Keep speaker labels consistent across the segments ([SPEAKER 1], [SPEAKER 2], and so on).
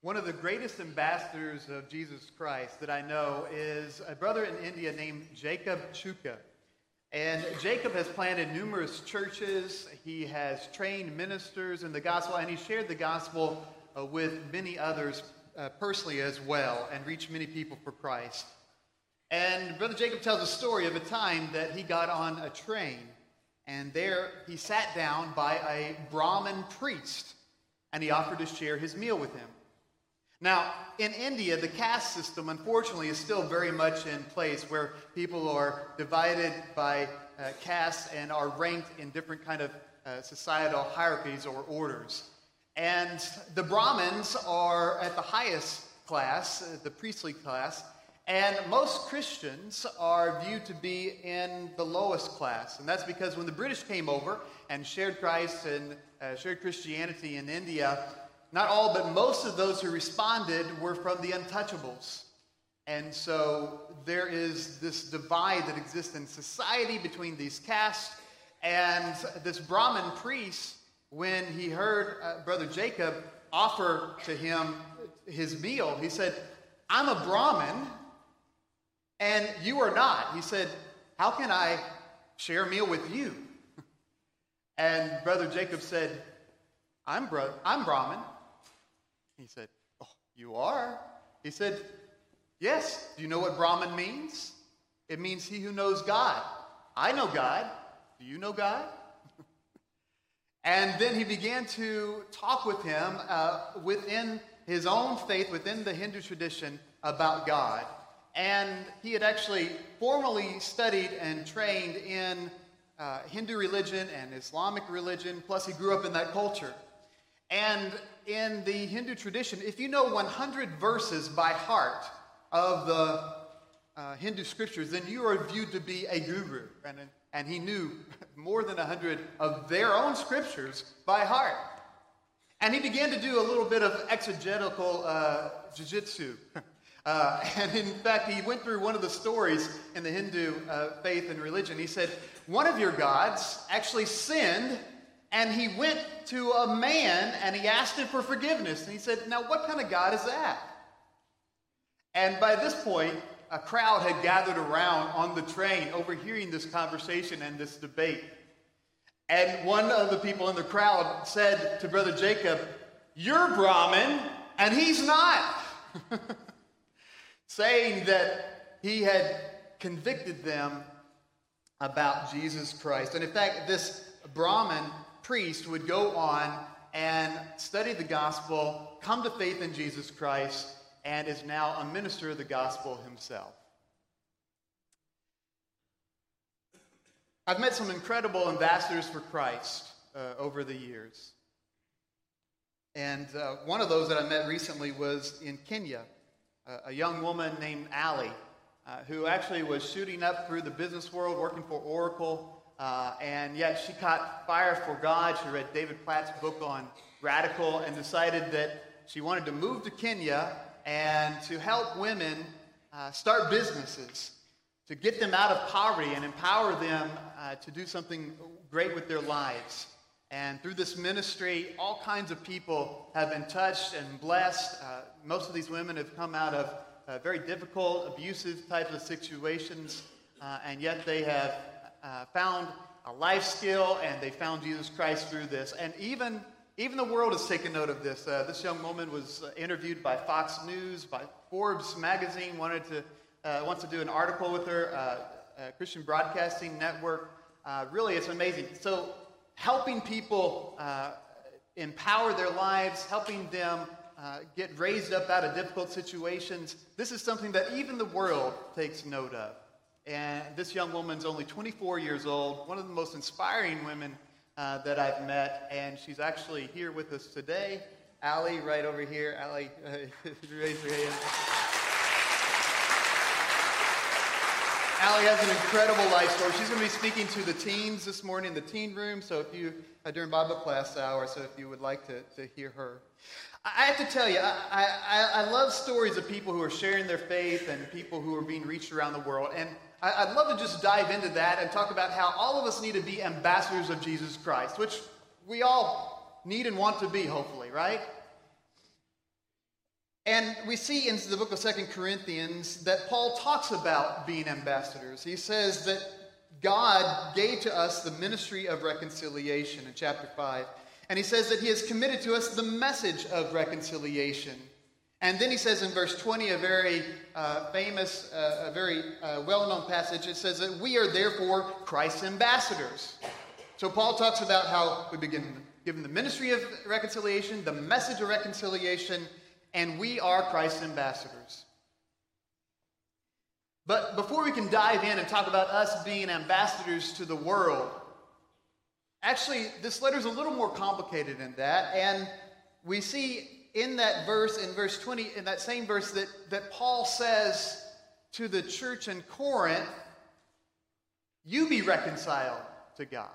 [SPEAKER 1] One of the greatest ambassadors of Jesus Christ that I know is a brother in India named Jacob Chuka. And Jacob has planted numerous churches. He has trained ministers in the gospel, and he shared the gospel with many others personally as well, and reached many people for Christ. And Brother Jacob tells a story of a time that he got on a train, and there he sat down by a Brahmin priest, and he offered to share his meal with him. Now, in India, the caste system, unfortunately, is still very much in place, where people are divided by castes and are ranked in different kind of societal hierarchies or orders. And the Brahmins are at the highest class, the priestly class, and most Christians are viewed to be in the lowest class. And that's because when the British came over and shared Christ and shared Christianity in India, not all, but most of those who responded were from the untouchables. And so there is this divide that exists in society between these castes. And this Brahmin priest, when he heard Brother Jacob offer to him his meal, he said, "I'm a Brahmin, and you are not." He said, "How can I share a meal with you?" And Brother Jacob said, I'm Brahmin." He said, "Oh, you are?" He said, "Yes. Do you know what Brahmin means? It means he who knows God. I know God. Do you know God?" And then he began to talk with him within his own faith, within the Hindu tradition, about God. And he had actually formally studied and trained in Hindu religion and Islamic religion, plus he grew up in that culture. And in the Hindu tradition, if you know 100 verses by heart of the Hindu scriptures, then you are viewed to be a guru. And he knew more than 100 of their own scriptures by heart. And he began to do a little bit of exegetical jiu-jitsu. And in fact, he went through one of the stories in the Hindu faith and religion. He said, one of your gods actually sinned, and he went to a man and he asked him for forgiveness. And he said, "Now, what kind of God is that?" And by this point, a crowd had gathered around on the train, overhearing this conversation and this debate. And one of the people in the crowd said to Brother Jacob, "You're Brahmin, and he's not." Saying that he had convicted them about Jesus Christ. And in fact, this Brahmin priest would go on and study the gospel, come to faith in Jesus Christ, and is now a minister of the gospel himself. I've met some incredible ambassadors for Christ over the years. And one of those that I met recently was in Kenya. A young woman named Allie, who actually was shooting up through the business world, working for Oracle, and yet she caught fire for God. She read David Platt's book on Radical and decided that she wanted to move to Kenya and to help women start businesses, to get them out of poverty and empower them to do something great with their lives. And through this ministry, all kinds of people have been touched and blessed. Most of these women have come out of very difficult, abusive types of situations, and yet they have found a life skill, and they found Jesus Christ through this. And even the world has taken note of this. This young woman was interviewed by Fox News, by Forbes magazine, wants to do an article with her, Christian Broadcasting Network. Really, it's amazing. So helping people empower their lives, helping them get raised up out of difficult situations, this is something that even the world takes note of. And this young woman's only 24 years old, one of the most inspiring women that I've met, and she's actually here with us today. Allie, right over here. Allie, raise your hand. Allie has an incredible life story. She's going to be speaking to the teens this morning in the teen room, so if you, during Bible class hour, so if you would like to hear her. I have to tell you, I love stories of people who are sharing their faith and people who are being reached around the world, and I'd love to just dive into that and talk about how all of us need to be ambassadors of Jesus Christ, which we all need and want to be, hopefully, right? And we see in the book of 2 Corinthians that Paul talks about being ambassadors. He says that God gave to us the ministry of reconciliation in chapter 5. And he says that he has committed to us the message of reconciliation. And then he says in verse 20, a very famous, a very well-known passage, it says that we are therefore Christ's ambassadors. So Paul talks about how we've been given the ministry of reconciliation, the message of reconciliation, and we are Christ's ambassadors. But before we can dive in and talk about us being ambassadors to the world, actually, this letter is a little more complicated than that. And we see in that verse, in verse 20, in that same verse, that Paul says to the church in Corinth, you be reconciled to God.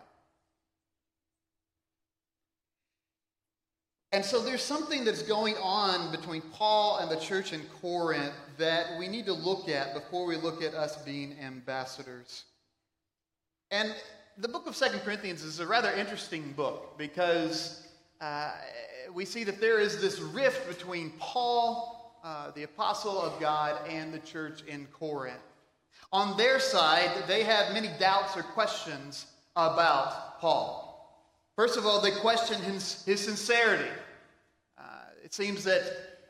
[SPEAKER 1] And so there's something that's going on between Paul and the church in Corinth that we need to look at before we look at us being ambassadors. And the book of 2 Corinthians is a rather interesting book because we see that there is this rift between Paul, the apostle of God, and the church in Corinth. On their side, they have many doubts or questions about Paul. First of all, they question his sincerity. It seems that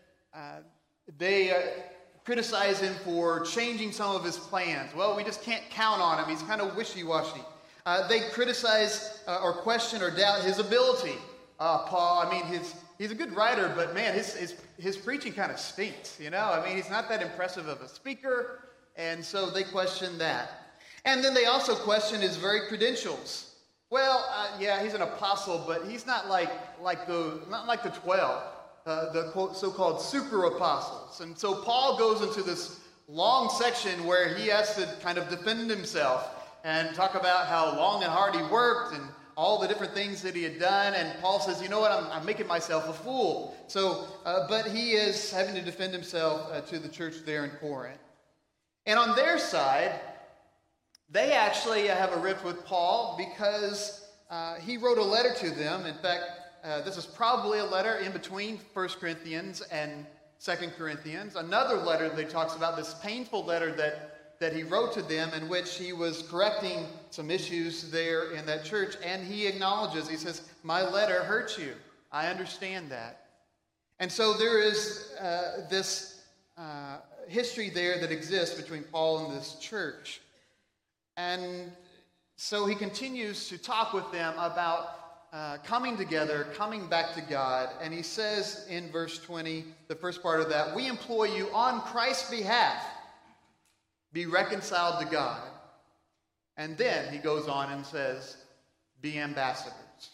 [SPEAKER 1] they criticize him for changing some of his plans. Well, we just can't count on him. He's kind of wishy-washy. They criticize or question or doubt his ability. Paul, I mean, he's a good writer, but man, his preaching kind of stinks, you know? I mean, he's not that impressive of a speaker, and so they question that. And then they also question his very credentials. Well, yeah, he's an apostle, but he's not like the 12, the quote, so-called super apostles. And so Paul goes into this long section where he has to kind of defend himself and talk about how long and hard he worked and all the different things that he had done. And Paul says, you know what, I'm making myself a fool. So, but he is having to defend himself to the church there in Corinth. And on their side, they actually have a rift with Paul because he wrote a letter to them. In fact, this is probably a letter in between 1 Corinthians and 2 Corinthians. Another letter that he talks about, this painful letter that he wrote to them in which he was correcting some issues there in that church. And he acknowledges, he says, my letter hurts you. I understand that. And so there is this history there that exists between Paul and this church. And so he continues to talk with them about coming together, coming back to God. And he says in verse 20, the first part of that, we implore you on Christ's behalf, be reconciled to God. And then he goes on and says, be ambassadors.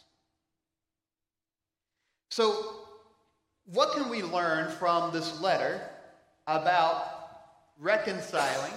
[SPEAKER 1] So what can we learn from this letter about reconciling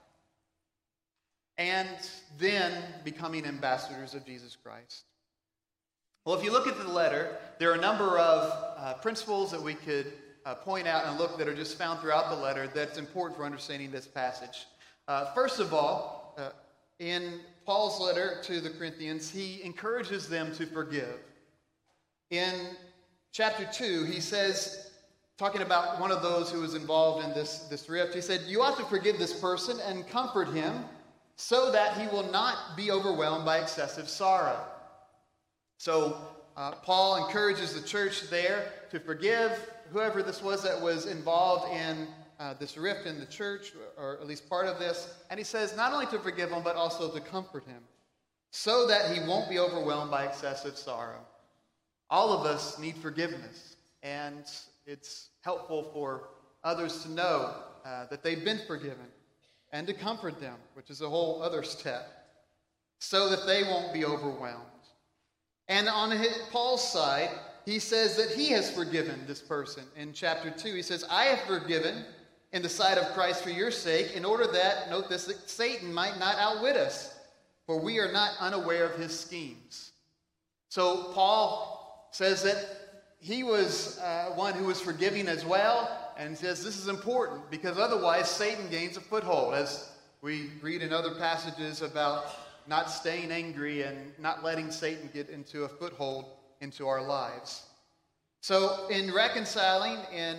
[SPEAKER 1] and then becoming ambassadors of Jesus Christ? Well, if you look at the letter, there are a number of principles that we could point out and look that are just found throughout the letter that's important for understanding this passage. First of all, in Paul's letter to the Corinthians, he encourages them to forgive. In chapter 2, he says, talking about one of those who was involved in this rift, he said, you ought to forgive this person and comfort him so that he will not be overwhelmed by excessive sorrow. So Paul encourages the church there to forgive whoever this was that was involved in this rift in the church, or at least part of this. And he says not only to forgive him, but also to comfort him so that he won't be overwhelmed by excessive sorrow. All of us need forgiveness, and it's helpful for others to know that they've been forgiven and to comfort them, which is a whole other step, so that they won't be overwhelmed. And on Paul's side, he says that he has forgiven this person. In chapter 2, he says, I have forgiven in the sight of Christ for your sake, in order that, note this, that Satan might not outwit us, for we are not unaware of his schemes. So Paul says that he was one who was forgiving as well, and says this is important because otherwise Satan gains a foothold, as we read in other passages about not staying angry and not letting Satan get into a foothold into our lives. So in reconciling and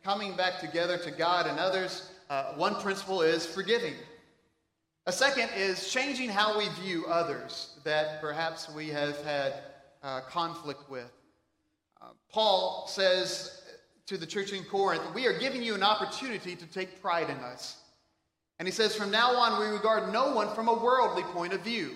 [SPEAKER 1] coming back together to God and others, one principle is forgiving. A second is changing how we view others that perhaps we have had conflict with. Paul says to the church in Corinth, we are giving you an opportunity to take pride in us. And he says, from now on, we regard no one from a worldly point of view.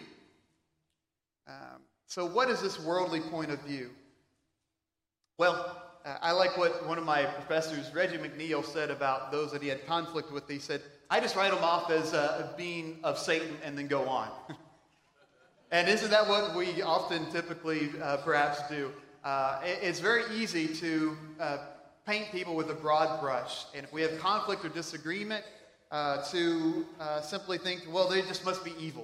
[SPEAKER 1] So what is this worldly point of view? Well, I like what one of my professors, Reggie McNeil, said about those that he had conflict with. He said, I just write them off as being of Satan and then go on. And isn't that what we often typically perhaps do? It's very easy to paint people with a broad brush. And if we have conflict or disagreement, to simply think, well, they just must be evil.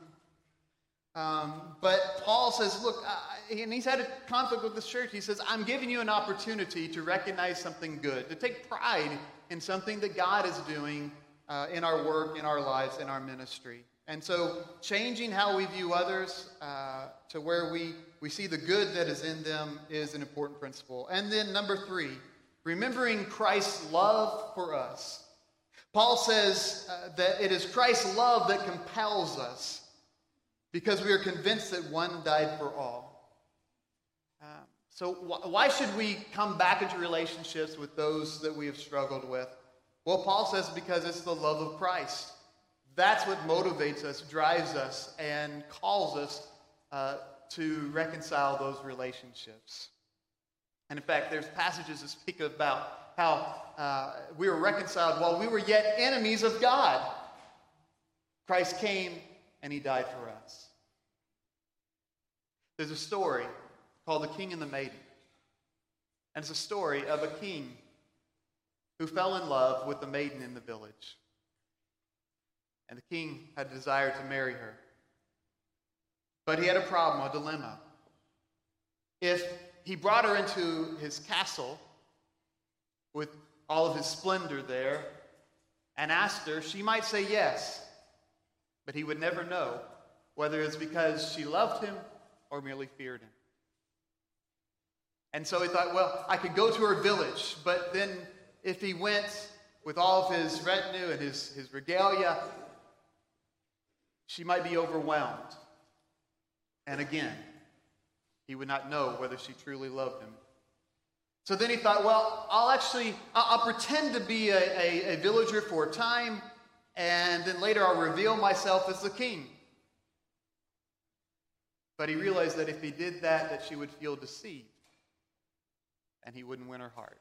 [SPEAKER 1] But Paul says, look, and he's had a conflict with this church. He says, I'm giving you an opportunity to recognize something good, to take pride in something that God is doing in our work, in our lives, in our ministry. And so changing how we view others to where we see the good that is in them is an important principle. And then number 3, remembering Christ's love for us. Paul says that it is Christ's love that compels us because we are convinced that one died for all. So why should we come back into relationships with those that we have struggled with? Well, Paul says because it's the love of Christ. That's what motivates us, drives us, and calls us to reconcile those relationships. And in fact, there's passages that speak about how we were reconciled while we were yet enemies of God. Christ came and he died for us. There's a story called The King and the Maiden. And it's a story of a king who fell in love with the maiden in the village. And the king had a desire to marry her. But he had a problem, a dilemma. If he brought her into his castle with all of his splendor there and asked her, she might say yes. But he would never know whether it's because she loved him or merely feared him. And so he thought, well, I could go to her village, but then if he went with all of his retinue and his regalia, she might be overwhelmed. And again, he would not know whether she truly loved him. So then he thought, well, I'll pretend to be a villager for a time, and then later I'll reveal myself as the king. But he realized that if he did that she would feel deceived, and he wouldn't win her heart.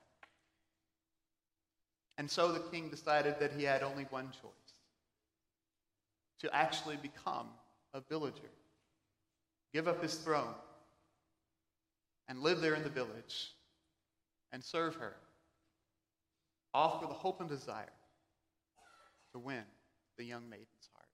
[SPEAKER 1] And so the king decided that he had only one choice: to actually become a villager, give up his throne, and live there in the village and serve her, all for the hope and desire to win the young maiden's heart.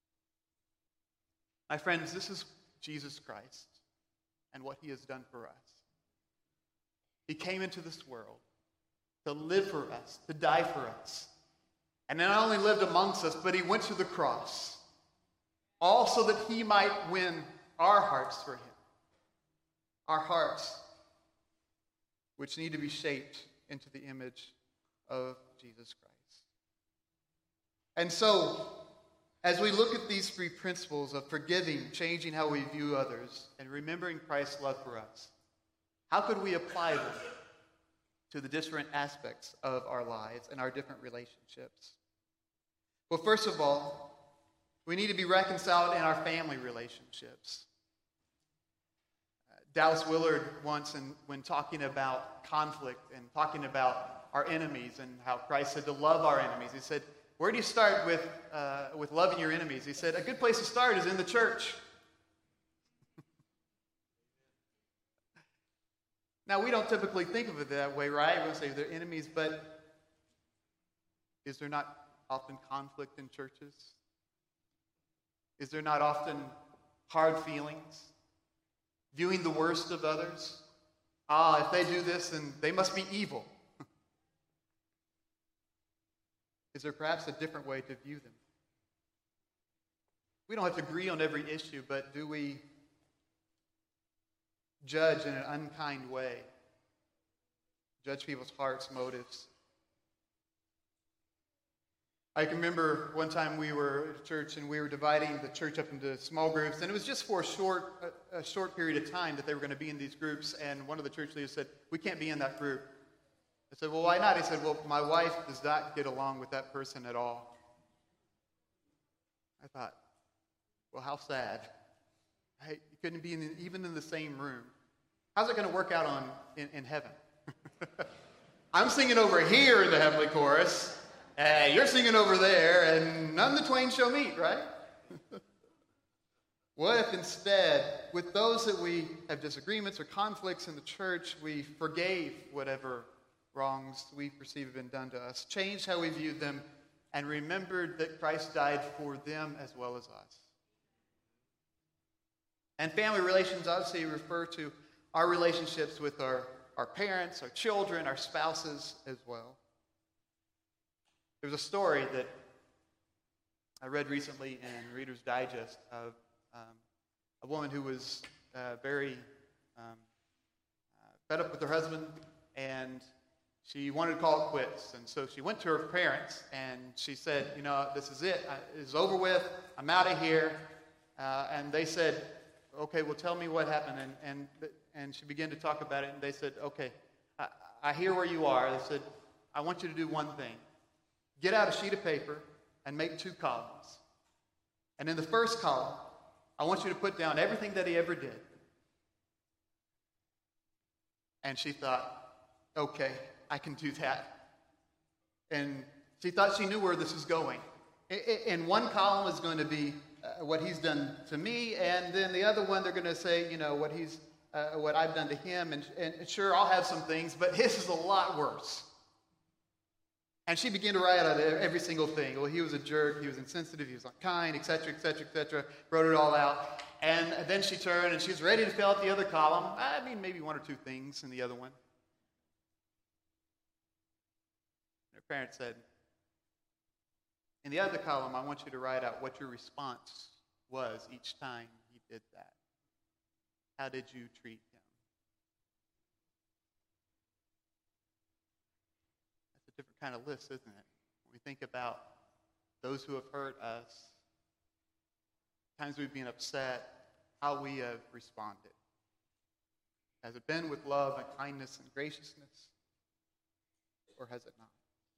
[SPEAKER 1] My friends, this is Jesus Christ and what he has done for us. He came into this world to live for us, to die for us. And not only lived amongst us, but he went to the cross, all so that he might win our hearts for him. Our hearts, which need to be shaped into the image of Jesus Christ. And so, as we look at these 3 principles of forgiving, changing how we view others, and remembering Christ's love for us, how could we apply them to the different aspects of our lives and our different relationships? Well, first of all, we need to be reconciled in our family relationships. Dallas Willard once, when talking about conflict and talking about our enemies and how Christ said to love our enemies, he said, where do you start with loving your enemies? He said, a good place to start is in the church. Now, we don't typically think of it that way, right? We don't say they're enemies, but is there not often conflict in churches? Is there not often hard feelings? Viewing the worst of others? If they do this, then they must be evil. Is there perhaps a different way to view them? We don't have to agree on every issue, but do we judge in an unkind way? Judge people's hearts, motives, I can remember one time we were at church and we were dividing the church up into small groups, and it was just for a short period of time that they were going to be in these groups, and one of the church leaders said, "We can't be in that group." I said, "Well, why not?" He said, "Well, my wife does not get along with that person at all." I thought, well, how sad. You couldn't be even in the same room. How's it going to work out in heaven? I'm singing over here in the heavenly chorus, you're singing over there, and none of the twain shall meet, right? What if instead, with those that we have disagreements or conflicts in the church, we forgave whatever wrongs we perceive have been done to us, changed how we viewed them, and remembered that Christ died for them as well as us? And family relations obviously refer to our relationships with our parents, our children, our spouses as well. There was a story that I read recently in Reader's Digest of a woman who was very fed up with her husband, and she wanted to call it quits. And so she went to her parents, and she said, "This is it. It's over with. I'm out of here." And they said, "Okay, well, tell me what happened." And she began to talk about it, and they said, "Okay, I hear where you are." They said, "I want you to do one thing. Get out a sheet of paper and make 2 columns. And in the first column, I want you to put down everything that he ever did." And she thought, "Okay, I can do that." And she thought she knew where this was going. In one column is going to be what he's done to me, and then the other one they're going to say, what I've done to him, and sure, I'll have some things, but his is a lot worse. And she began to write out every single thing. Well, he was a jerk, he was insensitive, he was unkind, etc., etc., etc. Wrote it all out. And then she turned and she was ready to fill out the other column. Maybe 1 or 2 things in the other one. Her parents said, "In the other column, I want you to write out what your response was each time he did that. How did you treat him?" That's a different kind of list, isn't it? When we think about those who have hurt us, times we've been upset, how we have responded. Has it been with love and kindness and graciousness? Or has it not?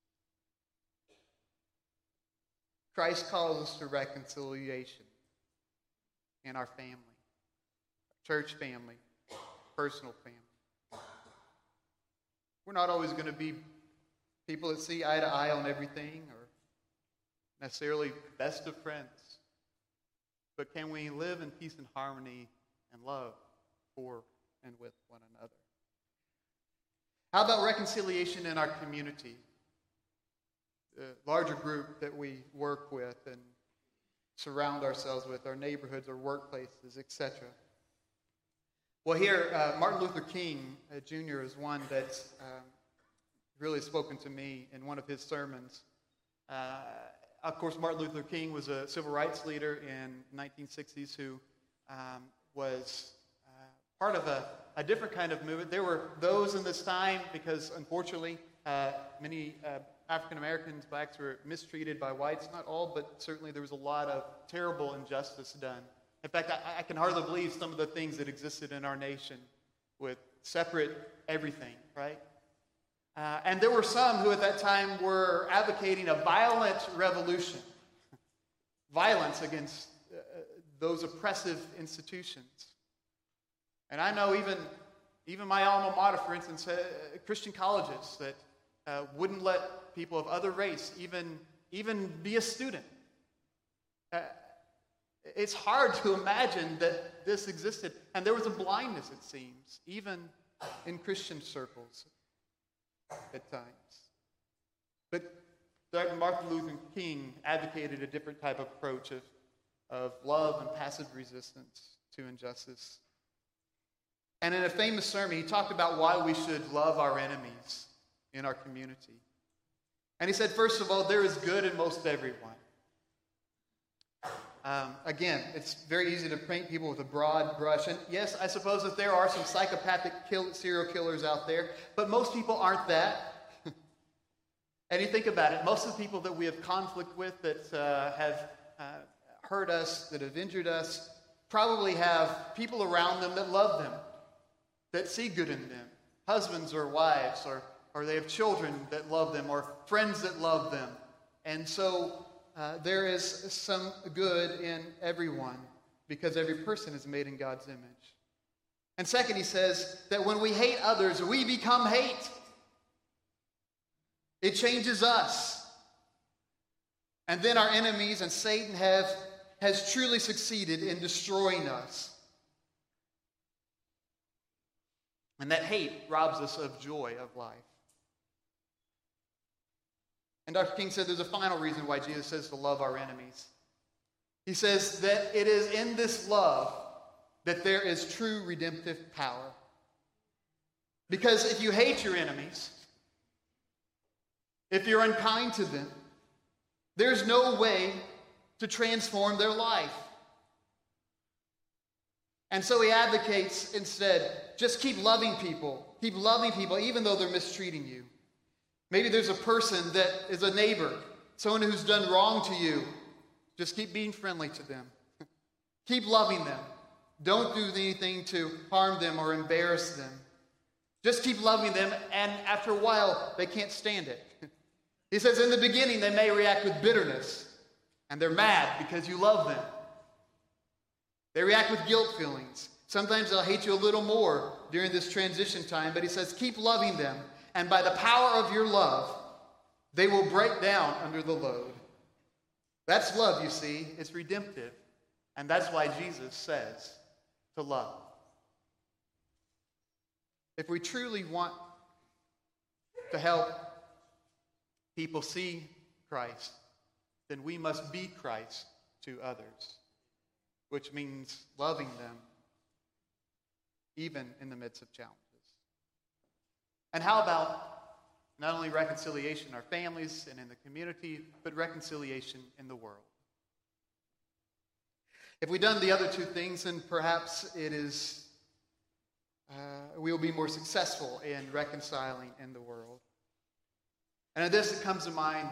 [SPEAKER 1] Christ calls us to reconciliation in our family, church family, personal family. We're not always going to be people that see eye to eye on everything or necessarily best of friends. But can we live in peace and harmony and love for and with one another? How about reconciliation in our community? The larger group that we work with and surround ourselves with, our neighborhoods, our workplaces, etc. Well, here, Martin Luther King Jr. is one that's really spoken to me in one of his sermons. Of course, Martin Luther King was a civil rights leader in the 1960s who was part of a different kind of movement. There were those in this time, because unfortunately, many African Americans, blacks, were mistreated by whites. Not all, but certainly there was a lot of terrible injustice done. In fact, I can hardly believe some of the things that existed in our nation with separate everything, right? And there were some who at that time were advocating a violent revolution, violence against those oppressive institutions. And I know even my alma mater, for instance, Christian colleges that wouldn't let people of other race even be a student. It's hard to imagine that this existed. And there was a blindness, it seems, even in Christian circles at times. But Dr. Martin Luther King advocated a different type of approach of love and passive resistance to injustice. And in a famous sermon, he talked about why we should love our enemies in our community. And he said, first of all, there is good in most everyone. Again, it's very easy to paint people with a broad brush. And yes, I suppose that there are some psychopathic serial killers out there, but most people aren't that. And you think about it, most of the people that we have conflict with, that have hurt us, that have injured us, probably have people around them that love them, that see good in them, husbands or wives, or they have children that love them, or friends that love them. And so there is some good in everyone, because every person is made in God's image. And second, he says that when we hate others, we become hate. It changes us. And then our enemies and Satan has truly succeeded in destroying us. And that hate robs us of joy of life. And Dr. King said there's a final reason why Jesus says to love our enemies. He says that it is in this love that there is true redemptive power. Because if you hate your enemies, if you're unkind to them, there's no way to transform their life. And so he advocates instead, just keep loving people. Keep loving people even though they're mistreating you. Maybe there's a person that is a neighbor, someone who's done wrong to you. Just keep being friendly to them. Keep loving them. Don't do anything to harm them or embarrass them. Just keep loving them, and after a while, they can't stand it. He says in the beginning, they may react with bitterness, and they're mad because you love them. They react with guilt feelings. Sometimes they'll hate you a little more during this transition time, but he says, keep loving them, and by the power of your love, they will break down under the load. That's love, you see. It's redemptive. And that's why Jesus says to love. If we truly want to help people see Christ, then we must be Christ to others, which means loving them even in the midst of challenges. And how about not only reconciliation in our families and in the community, but reconciliation in the world? If we've done the other two things, then perhaps we will be more successful in reconciling in the world. And in this, it comes to mind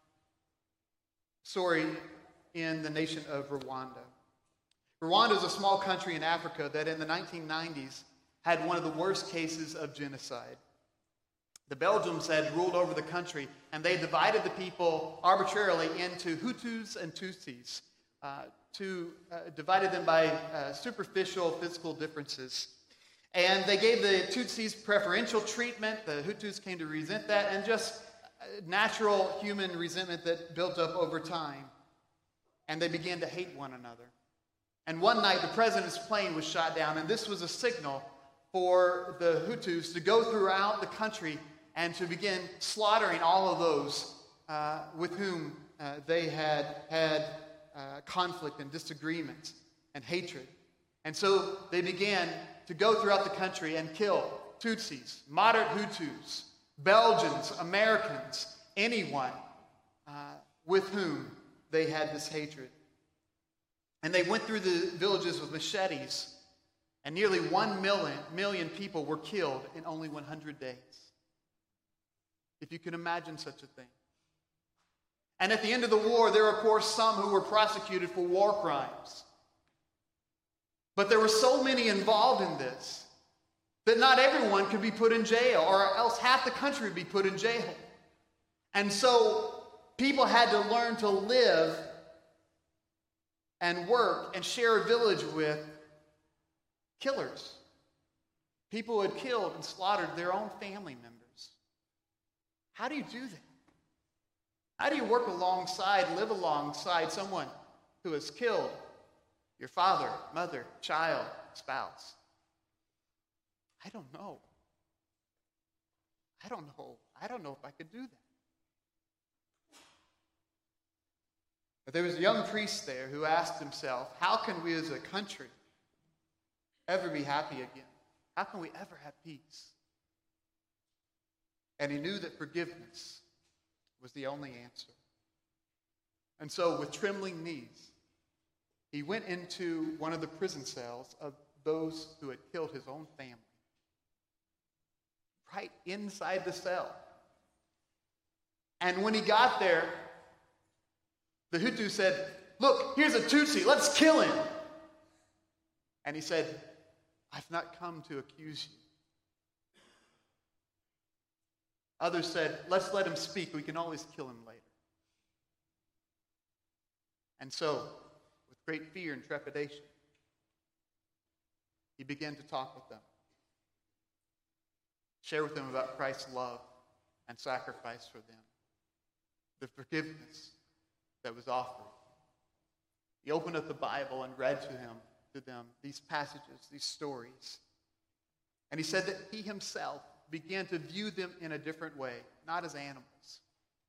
[SPEAKER 1] a story in the nation of Rwanda. Rwanda is a small country in Africa that in the 1990s had one of the worst cases of genocide. The Belgians had ruled over the country, and they divided the people arbitrarily into Hutus and Tutsis, divided them by superficial physical differences. And they gave the Tutsis preferential treatment. The Hutus came to resent that, and just natural human resentment that built up over time. And they began to hate one another. And one night, the president's plane was shot down, and this was a signal for the Hutus to go throughout the country and to begin slaughtering all of those with whom they had conflict and disagreement and hatred. And so they began to go throughout the country and kill Tutsis, moderate Hutus, Belgians, Americans, anyone with whom they had this hatred. And they went through the villages with machetes, and nearly 1 million people were killed in only 100 days. If you can imagine such a thing. And at the end of the war, there were, of course, some who were prosecuted for war crimes. But there were so many involved in this that not everyone could be put in jail, or else half the country would be put in jail. And so people had to learn to live and work and share a village with killers. People who had killed and slaughtered their own family members. How do you do that? How do you work alongside, live alongside someone who has killed your father, mother, child, spouse? I don't know. I don't know if I could do that. But there was a young priest there who asked himself, how can we as a country ever be happy again? How can we ever have peace? And he knew that forgiveness was the only answer. And so with trembling knees, he went into one of the prison cells of those who had killed his own family. Right inside the cell. And when he got there, the Hutu said, "Look, here's a Tutsi, let's kill him." And he said, "I've not come to accuse you." Others said, "Let's let him speak, we can always kill him later." And so, with great fear and trepidation, he began to talk with them, share with them about Christ's love and sacrifice for them, the forgiveness that was offered. He opened up the Bible and read to them these passages, these stories. And he said that he himself began to view them in a different way, not as animals,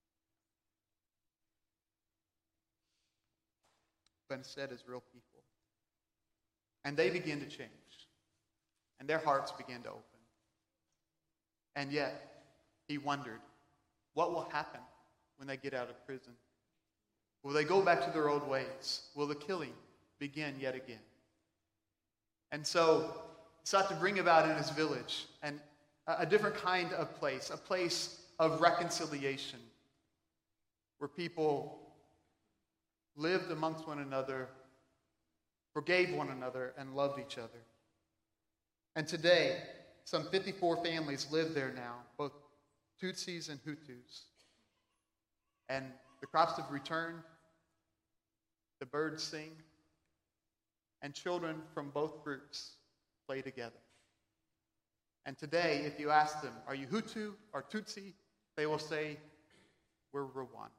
[SPEAKER 1] but instead as real people. And they began to change. And their hearts began to open. And yet, he wondered, what will happen when they get out of prison? Will they go back to their old ways? Will the killing begin yet again? And so, he sought to bring about in his village a different kind of place, a place of reconciliation, where people lived amongst one another, forgave one another, and loved each other. And today, some 54 families live there now, both Tutsis and Hutus. And the crops have returned, the birds sing, and children from both groups play together. And today, if you ask them, "Are you Hutu or Tutsi?" they will say, "We're Rwanda."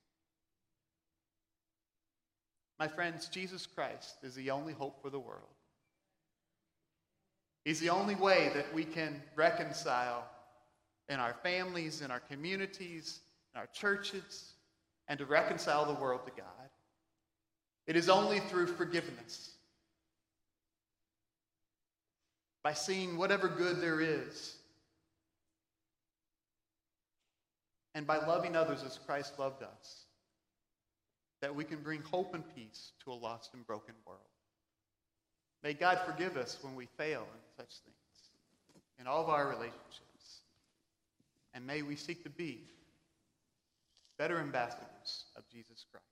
[SPEAKER 1] My friends, Jesus Christ is the only hope for the world. He's the only way that we can reconcile in our families, in our communities, in our churches, and to reconcile the world to God. It is only through forgiveness, by seeing whatever good there is, and by loving others as Christ loved us, that we can bring hope and peace to a lost and broken world. May God forgive us when we fail in such things, in all of our relationships. And may we seek to be better ambassadors of Jesus Christ.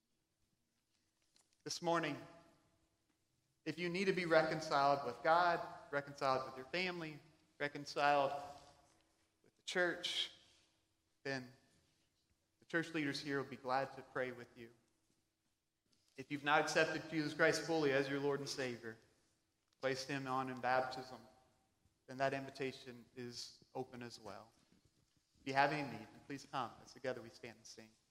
[SPEAKER 1] This morning, if you need to be reconciled with God, reconciled with your family, reconciled with the church, then the church leaders here will be glad to pray with you. If you've not accepted Jesus Christ fully as your Lord and Savior, placed him on in baptism, then that invitation is open as well. If you have any need, then please come as together we stand and sing.